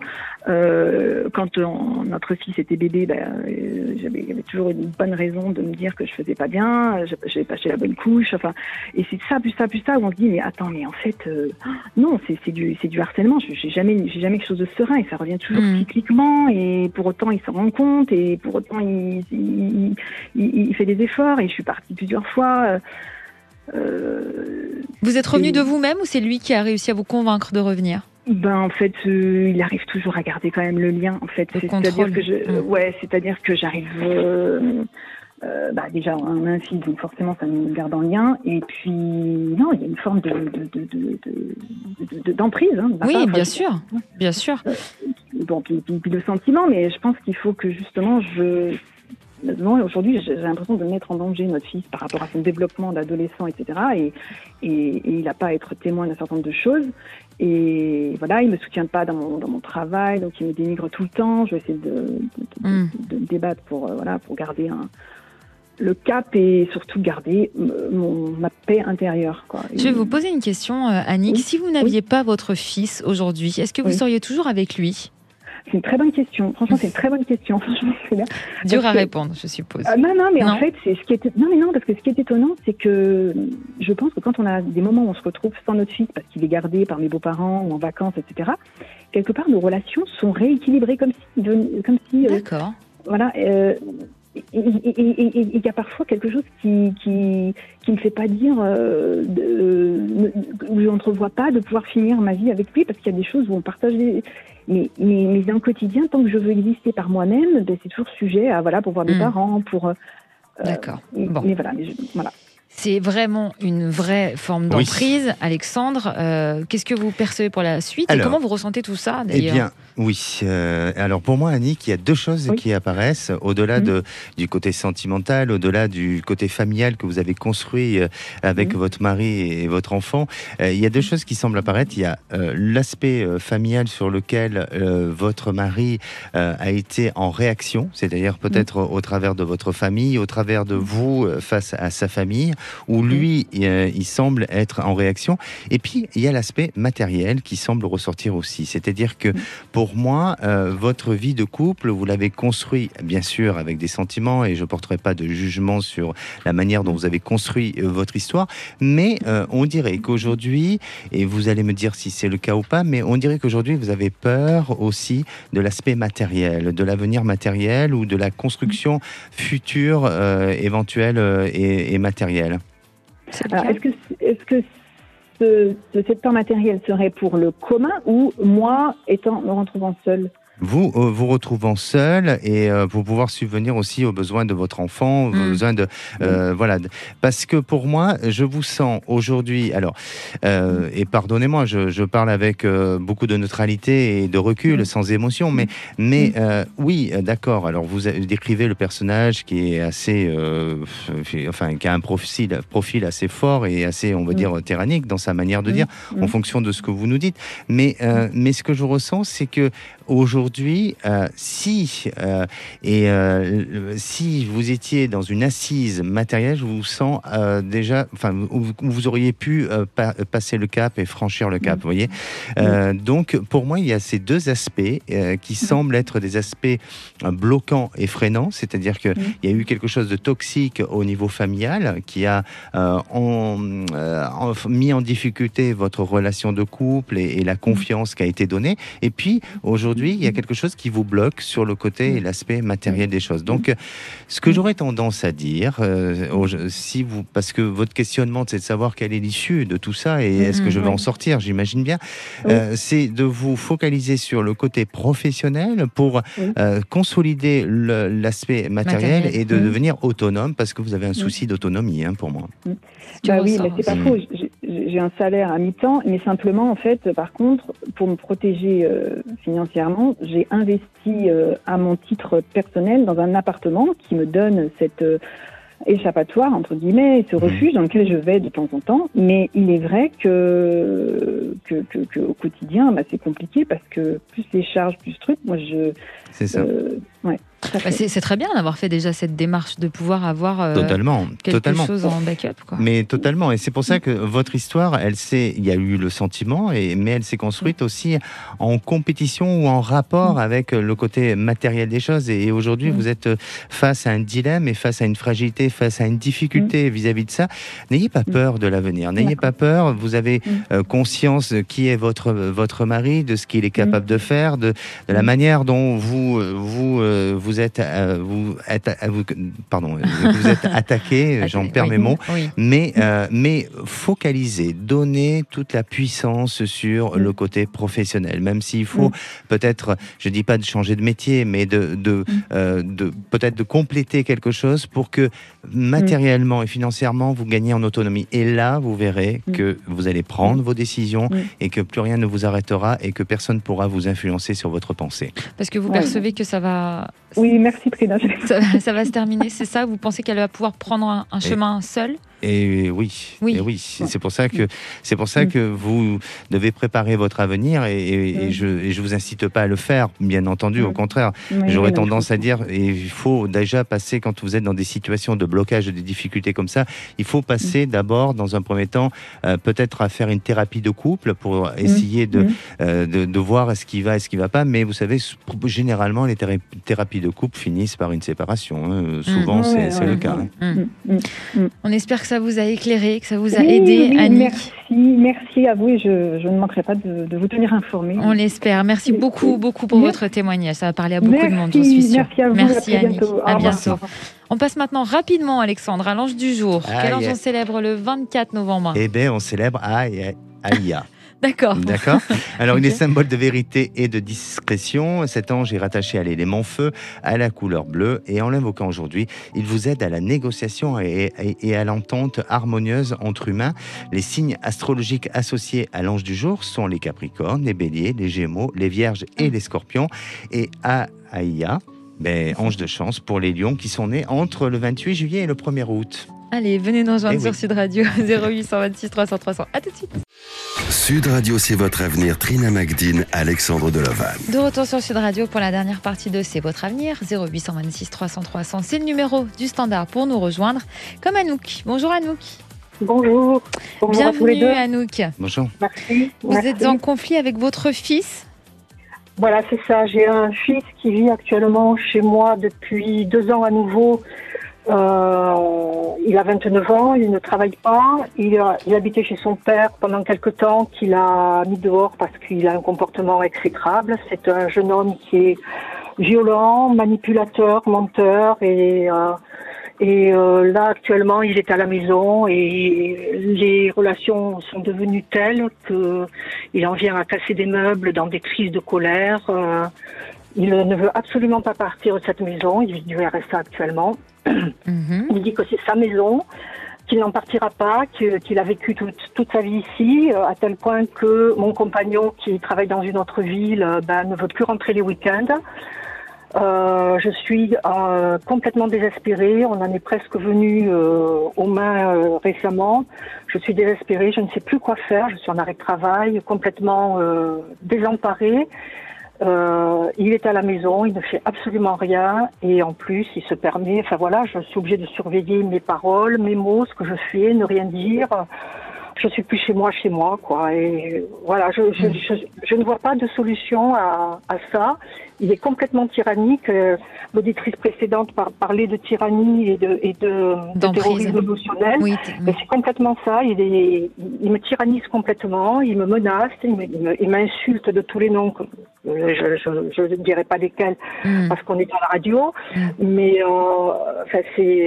Euh, quand on, notre fils était bébé, ben, euh, j'avais, j'avais toujours une bonne raison de me dire que je faisais pas bien, j'avais pas acheté la bonne couche. Enfin, et c'est ça, plus ça, plus ça, où on se dit mais attends, mais en fait, euh, non, c'est, c'est du, c'est du harcèlement. J'ai jamais, j'ai jamais quelque chose de serein, et ça revient toujours mmh. cycliquement. Et pour autant, il s'en rend compte, et pour autant, il, il, il, il fait des efforts. Et je suis partie plusieurs fois. Euh, vous êtes revenu de vous-même, ou c'est lui qui a réussi à vous convaincre de revenir? Ben en fait, euh, il arrive toujours à garder quand même le lien. En fait, le c'est-à-dire que je, mmh. ouais, c'est-à-dire que j'arrive. Euh, euh, bah déjà, on a un fils, donc forcément, ça me garde en lien. Et puis, non, il y a une forme de, de, de, de, de, de d'emprise. Hein, oui, pas, bien enfin, sûr, je, bien sûr. Euh, bon, puis, puis, puis le sentiment, mais je pense qu'il faut que justement, je Non, aujourd'hui, j'ai l'impression de mettre en danger notre fils par rapport à son développement d'adolescent, et cetera. Et, et, et il n'a pas à être témoin d'un certain nombre de choses. Et voilà, il me soutient pas dans mon dans mon travail, donc il me dénigre tout le temps. Je vais essayer de, de, mm. de, de débattre pour euh, voilà pour garder un, le cap, et surtout garder mon, ma paix intérieure, quoi. Je vais vous poser une question, Annick. Oui. Si vous n'aviez oui. pas votre fils aujourd'hui, est-ce que vous oui. seriez toujours avec lui? C'est une très bonne question. Franchement, c'est une très bonne question. Dur parce à que, répondre, je suppose. Euh, non, non, mais non. en fait, c'est ce qui est non, mais non, parce que ce qui est étonnant, c'est que je pense que quand on a des moments où on se retrouve sans notre fils parce qu'il est gardé par mes beaux-parents ou en vacances, et cetera, quelque part, nos relations sont rééquilibrées comme si, comme si. D'accord. Euh, voilà. Euh, il y a parfois quelque chose qui qui qui me fait pas dire, euh, de, où je n'entrevois pas de pouvoir finir ma vie avec lui, parce qu'il y a des choses où on partage des, mais, mais, mais dans le quotidien, tant que je veux exister par moi-même, ben, c'est toujours sujet à, voilà, pour voir mes mmh. parents, pour... Euh, D'accord. Mais, bon. mais voilà, mais je, voilà. C'est vraiment une vraie forme d'emprise. Oui. Alexandre, euh, qu'est-ce que vous percevez pour la suite alors, et comment vous ressentez tout ça d'ailleurs ? Eh bien, oui. Euh, alors pour moi, Annick, il y a deux choses oui. qui apparaissent au-delà mmh. de, du côté sentimental, au-delà du côté familial que vous avez construit euh, avec mmh. votre mari et votre enfant. Euh, il y a deux choses qui semblent apparaître. Il y a euh, l'aspect euh, familial sur lequel euh, votre mari euh, a été en réaction, c'est-à-dire peut-être mmh. au travers de votre famille, au travers de vous euh, face à sa famille, où lui, euh, il semble être en réaction. Et puis, il y a l'aspect matériel qui semble ressortir aussi. C'est-à-dire que, pour moi, euh, votre vie de couple, vous l'avez construit, bien sûr, avec des sentiments, et je ne porterai pas de jugement sur la manière dont vous avez construit euh, votre histoire, mais euh, on dirait qu'aujourd'hui, et vous allez me dire si c'est le cas ou pas, mais on dirait qu'aujourd'hui, vous avez peur aussi de l'aspect matériel, de l'avenir matériel ou de la construction future, euh, éventuelle euh, et, et matérielle. Alors, est-ce que, est-ce que ce, ce, cette part matérielle serait pour le commun ou moi, étant me retrouvant seule ? Vous euh, vous retrouvant seul et euh, pour pouvoir subvenir aussi aux besoins de votre enfant, aux mmh. besoins de euh, mmh. voilà. Parce que pour moi, je vous sens aujourd'hui. Alors, euh, et pardonnez-moi, je, je parle avec euh, beaucoup de neutralité et de recul, mmh. sans émotion, mais mais euh, oui, d'accord. Alors, vous décrivez le personnage qui est assez, euh, enfin, qui a un profil profil assez fort et assez, on va mmh. dire, tyrannique dans sa manière de dire, mmh. en fonction de ce que vous nous dites. Mais euh, mais ce que je ressens, c'est que aujourd'hui, euh, si euh, et euh, si vous étiez dans une assise matérielle, je vous sens euh, déjà, enfin, où vous auriez pu euh, pa- passer le cap et franchir le cap, mmh. vous voyez. Euh, mmh. Donc, pour moi, il y a ces deux aspects euh, qui mmh. semblent être des aspects euh, bloquants et freinants, c'est-à-dire que mmh. il y a eu quelque chose de toxique au niveau familial qui a euh, en, euh, en, mis en difficulté votre relation de couple et, et la confiance mmh. qui a été donnée. Et puis aujourd'hui, Aujourd'hui, il y a quelque chose qui vous bloque sur le côté et l'aspect matériel des choses. Donc, ce que j'aurais tendance à dire, euh, si vous, parce que votre questionnement, c'est de savoir quelle est l'issue de tout ça et est-ce que je vais en sortir, j'imagine bien, euh, c'est de vous focaliser sur le côté professionnel pour euh, consolider le, l'aspect matériel, matériel et de devenir autonome, parce que vous avez un souci d'autonomie, hein, pour moi. Bah oui, mais c'est pas faux. J'ai, j'ai un salaire à mi-temps, mais simplement, en fait, par contre, pour me protéger euh, financièrement, j'ai investi euh, à mon titre personnel dans un appartement qui me donne cette euh, échappatoire, entre guillemets, ce refuge dans lequel je vais de temps en temps. Mais il est vrai que, que, que, que au quotidien, bah, c'est compliqué parce que plus les charges, plus trucs, moi je... C'est ça. Euh, ouais. Bah c'est, c'est très bien d'avoir fait déjà cette démarche de pouvoir avoir euh, totalement, quelque totalement. chose en backup, quoi. Mais totalement, et c'est pour ça que votre histoire, elle s'est, il y a eu le sentiment, et, mais elle s'est construite aussi en compétition ou en rapport avec le côté matériel des choses. Et, et aujourd'hui, vous êtes face à un dilemme et face à une fragilité, face à une difficulté vis-à-vis de ça. N'ayez pas peur de l'avenir, n'ayez pas peur. Vous avez euh, conscience de qui est votre votre mari, de ce qu'il est capable de faire, de, de la manière dont vous vous euh, vous êtes euh, vous êtes vous, pardon vous êtes attaqué, j'en perds oui, mes mots, oui. mais euh, mais focaliser, donner toute la puissance sur mm. le côté professionnel, même s'il faut mm. peut-être, je dis pas de changer de métier, mais de de, mm. euh, de peut-être de compléter quelque chose pour que matériellement mm. et financièrement vous gagnez en autonomie. Et là, vous verrez mm. que vous allez prendre mm. vos décisions mm. et que plus rien ne vous arrêtera et que personne pourra vous influencer sur votre pensée. Parce que vous ouais. percevez que ça va... Oui, merci Trina. Ça, ça va se terminer, c'est ça ? Vous pensez qu'elle va pouvoir prendre un, un chemin et, seule ? Et oui, oui. Et oui. C'est pour ça que c'est pour ça que vous devez préparer votre avenir et, et, et, je, et je vous incite pas à le faire, bien entendu. Au contraire, oui, j'aurais oui, tendance à dire, et il faut déjà passer, quand vous êtes dans des situations de blocage, des difficultés comme ça, il faut passer d'abord, dans un premier temps, euh, peut-être à faire une thérapie de couple pour essayer de, euh, de, de voir ce qui va et ce qui va pas. Mais vous savez, généralement, les thérapie, thérapies de couple finissent par une séparation. Hein. Souvent, mmh, c'est, ouais, c'est ouais, le cas. Mmh. Mmh. Mmh. On espère que ça ça vous a éclairé, que ça vous a Oui, aidé, oui, Annick. merci, merci à vous et je, je ne manquerai pas de, de vous tenir informé. On l'espère. Merci beaucoup, beaucoup pour Merci. votre témoignage. Ça va parler à beaucoup Merci, de monde, j'en suis sûre. merci à vous, Merci, à très Annick. bientôt. Au À revoir. bientôt. On passe maintenant rapidement, Alexandre, à l'ange du jour. Aïe. Quel ange on célèbre le vingt-quatre novembre? Eh bien, on célèbre Aïe, Aïa. D'accord. D'accord. Alors, il est Ok. symbole de vérité et de discrétion. Cet ange est rattaché à l'élément feu, à la couleur bleue. Et en l'invoquant aujourd'hui, il vous aide à la négociation et, et- et à l'entente harmonieuse entre humains. Les signes astrologiques associés à l'ange du jour sont les capricornes, les béliers, les gémeaux, les vierges et les scorpions. Et à Aïa, ben, ange de chance pour les lions qui sont nés entre le vingt-huit juillet et le premier août. Allez, venez nous rejoindre Eh sur oui. Sud Radio zéro huit cent vingt-six trois cents trois cents. À tout de suite. Sud Radio, c'est votre avenir. Trina Magdine, Alexandre Delovan. De retour sur Sud Radio pour la dernière partie de C'est votre avenir. zéro huit cent vingt-six trois cents trois cents. C'est le numéro du standard pour nous rejoindre. Comme Anouk. Bonjour Anouk. Bonjour. Bonjour à tous les Bienvenue deux. Anouk. Bonjour. Merci. Vous Merci. êtes en conflit avec votre fils. Voilà, c'est ça. J'ai un fils qui vit actuellement chez moi depuis deux ans à nouveau. Euh, il a vingt-neuf ans, il ne travaille pas. Il, a, il habitait chez son père pendant quelque temps, qu'il a mis dehors parce qu'il a un comportement exécrable. C'est un jeune homme qui est violent, manipulateur, menteur et... Euh, Et euh, là, actuellement, il est à la maison et les relations sont devenues telles que il en vient à casser des meubles dans des crises de colère. Euh, il ne veut absolument pas partir de cette maison. Il vit du R S A actuellement. Mhm. Il dit que c'est sa maison, qu'il n'en partira pas, que- qu'il a vécu toute, toute sa vie ici, euh, à tel point que mon compagnon, qui travaille dans une autre ville, euh, ben, ne veut plus rentrer les week-ends. Euh, je suis euh, complètement désespérée. On en est presque venu euh, aux mains euh, récemment. Je suis désespérée. Je ne sais plus quoi faire. Je suis en arrêt de travail, complètement euh, désemparée. Euh, il est à la maison, il ne fait absolument rien et en plus il se permet. Enfin voilà, je suis obligée de surveiller mes paroles, mes mots, ce que je fais, ne rien dire. Je suis plus chez moi, chez moi, quoi. Et voilà, je, je, je, je ne vois pas de solution à, à ça. Il est complètement tyrannique. Euh, L'auditrice précédente par, parlait de tyrannie et de, et de, de D'emprise. terrorisme émotionnel. Oui, t- Mais c'est complètement ça. Il, est, il me tyrannise complètement. Il me menace. Il me- il me- il m'insulte de tous les noms. que- Je je, je ne dirai pas lesquels Mm. parce qu'on est à la radio. Mm. Mais euh, enfin, c'est...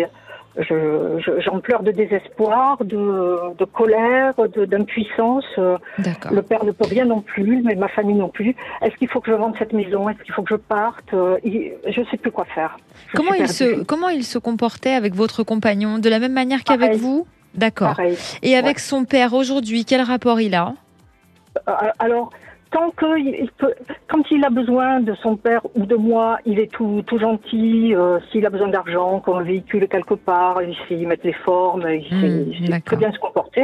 Je, je- j'en pleure de désespoir, de, de colère, de, d'impuissance. Euh, D'accord. Le père ne peut rien non plus, mais ma famille non plus. Est-ce qu'il faut que je vende cette maison? Est-ce qu'il faut que je parte? Euh, il- Je ne sais plus quoi faire. Je Comment suis il, perdue. se, comment il se comportait avec votre compagnon? De la même manière qu'avec Pareil. vous? D'accord. Pareil. Et avec son père aujourd'hui, quel rapport il a? Euh, Alors, tant que il il peut, quand il a besoin de son père ou de moi, il est tout, tout gentil. Euh, S'il a besoin d'argent, qu'on le véhicule quelque part, il sait y mettre les formes, il sait, Mmh, il sait d'accord. très bien se comporter.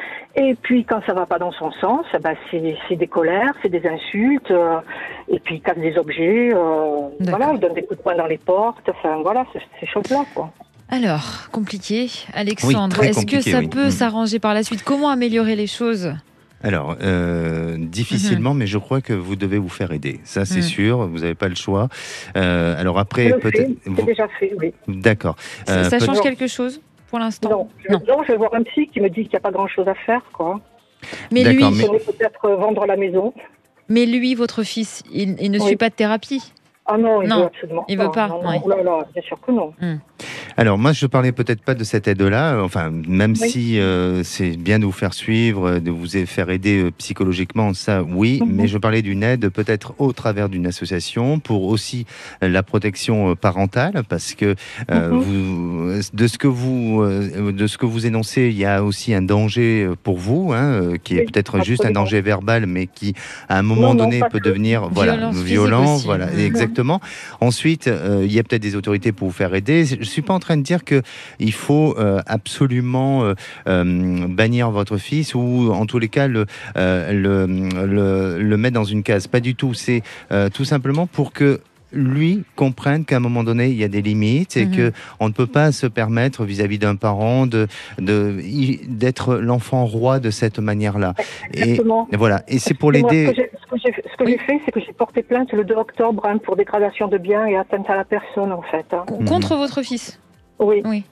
Et puis, quand ça va pas dans son sens, eh ben, c'est c'est des colères, c'est des insultes, euh, et puis il casse des objets. Euh, voilà, il donne des coups de poing dans les portes. Enfin, voilà, c'est ces choses-là, quoi. Alors, compliqué. Alexandre, très est-ce que compliqué, ça oui. peut Mm. s'arranger par la suite? Comment améliorer les choses? Alors, euh, difficilement, mais je crois que vous devez vous faire aider. Ça, c'est Mhm. sûr. Vous n'avez pas le choix. Euh, alors Je après, le peut-être. fais, c'est vous- déjà fait, oui. D'accord. Ça, Euh, ça peut- change quelque chose pour l'instant? Non, je, Non. non, je vais voir un psy qui me dit qu'il n'y a pas grand-chose à faire, quoi. Mais lui, D'accord, Il faudrait peut-être euh, vendre la maison. mais lui, votre fils, il, il ne Oui. suit pas de thérapie? Ah non, il Non, veut absolument il veut pas, Non, non, ouais. oh là là, bien sûr que non. Alors moi, je parlais peut-être pas de cette aide-là. Enfin, même Oui. si euh, c'est bien de vous faire suivre, de vous faire aider euh, psychologiquement, ça, oui. Mhm. Mais je parlais d'une aide peut-être au travers d'une association pour aussi euh, la protection euh, parentale, parce que euh, Mhm. vous, de ce que vous, euh, de ce que vous énoncez, il y a aussi un danger pour vous, hein, euh, qui est Oui, peut-être juste un absolument. danger verbal, mais qui, à un moment Non, non, donné, pas peut que. devenir, voilà, Violence physique violent, aussi. voilà, Mhm. exactement. Ensuite, euh, il y a peut-être des autorités pour vous faire aider. Je suis pas en train de dire que il faut euh, absolument euh, euh, bannir votre fils ou en tous les cas le, euh, le, le, le mettre dans une case. Pas du tout. C'est euh, tout simplement pour que lui comprenne qu'à un moment donné il y a des limites et Mhm. que on ne peut pas se permettre vis-à-vis d'un parent de de y- d'être l'enfant roi de cette manière-là. Et, Exactement. et voilà. Et c'est pour Et moi, l'aider. Ce que j'ai- ce que j'ai ce que Oui. j'ai fait, c'est que j'ai porté plainte le deux octobre hein, pour dégradation de biens et atteinte à la personne, en fait. hein. Contre votre fils? Oui. Oui.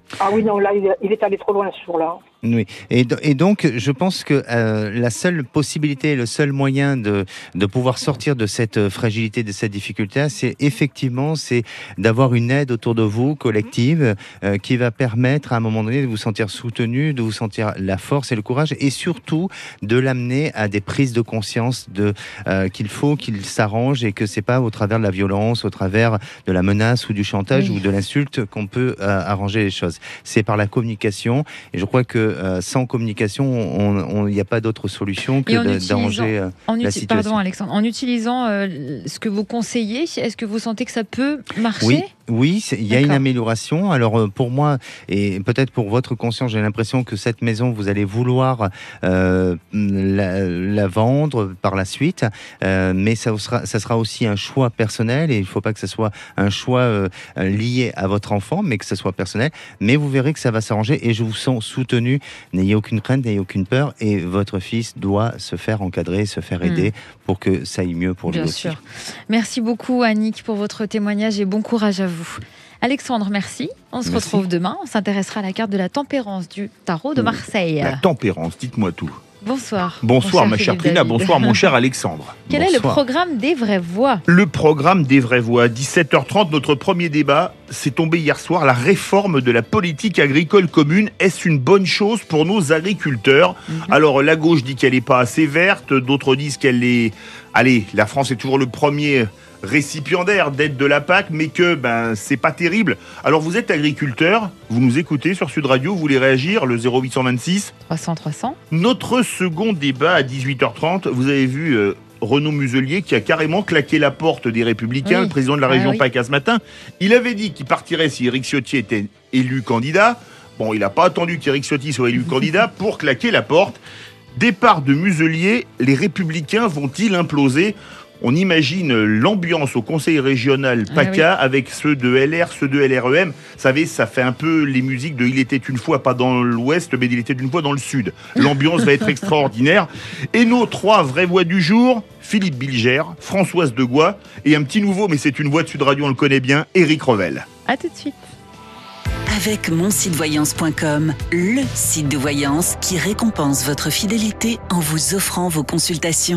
Ah oui, non, là, il, il est allé trop loin ce jour-là. Oui, et, et donc je pense que euh, la seule possibilité, le seul moyen de, de pouvoir sortir de cette fragilité, de cette difficulté, c'est effectivement c'est d'avoir une aide autour de vous, collective, euh, qui va permettre à un moment donné de vous sentir soutenu, de vous sentir la force et le courage, et surtout de l'amener à des prises de conscience de euh, qu'il faut qu'il s'arrange et que c'est pas au travers de la violence, au travers de la menace ou du chantage oui. ou de l'insulte qu'on peut euh, arranger les choses. C'est par la communication, et je crois que Euh, sans communication, il n'y a pas d'autre solution que de, d'arranger euh, en la uti- situation. Pardon Alexandre, en utilisant euh, ce que vous conseillez, est-ce que vous sentez que ça peut marcher ? Oui, oui, il y a une amélioration. Alors euh, pour moi, et peut-être pour votre conscience, j'ai l'impression que cette maison, vous allez vouloir euh, la, la vendre par la suite, euh, mais ça sera, ça sera aussi un choix personnel, et il ne faut pas que ce soit un choix euh, lié à votre enfant, mais que ce soit personnel. Mais vous verrez que ça va s'arranger, et je vous sens soutenu. N'ayez aucune crainte, n'ayez aucune peur, et votre fils doit se faire encadrer, se faire aider mmh. pour que ça aille mieux pour lui Bien aussi. sûr. Merci beaucoup Annick pour votre témoignage et bon courage à vous. Alexandre, merci. On se merci. retrouve demain. On s'intéressera à la carte de la tempérance du tarot de Marseille. La tempérance, dites-moi tout. Bonsoir. Bonsoir mon ma chère Philippe Trina, David. bonsoir mon cher Alexandre. Quel bonsoir. est le programme des vraies voix ? Le programme des vraies voix, dix-sept heures trente, notre premier débat, c'est tombé hier soir, la réforme de la politique agricole commune. Est-ce une bonne chose pour nos agriculteurs ? mm-hmm. Alors la gauche dit qu'elle n'est pas assez verte, d'autres disent qu'elle est... Allez, la France est toujours le premier récipiendaire d'aide de la P A C, mais que ben c'est pas terrible. Alors vous êtes agriculteur, vous nous écoutez sur Sud Radio, vous voulez réagir, le zéro huit cent vingt-six trois cents trois cents. Notre second débat à dix-huit heures trente, vous avez vu euh, Renaud Muselier qui a carrément claqué la porte des Républicains, oui. le président de la région ah, oui. PACA ce matin. Il avait dit qu'il partirait si Éric Ciotti était élu candidat. Bon, il n'a pas attendu qu'Éric Ciotti soit élu candidat pour claquer la porte. Départ de Muselier, les Républicains vont-ils imploser ? On imagine l'ambiance au conseil régional PACA ah oui. avec ceux de L R, ceux de L R E M. Vous savez, ça fait un peu les musiques de Il était une fois, pas dans l'ouest, mais Il était une fois dans le sud. L'ambiance va être extraordinaire. Et nos trois vraies voix du jour, Philippe Bilger, Françoise Degois, et un petit nouveau, mais c'est une voix de Sud Radio, on le connaît bien, Éric Revel. À tout de suite. Avec mon site voyance point com, le site de voyance qui récompense votre fidélité en vous offrant vos consultations.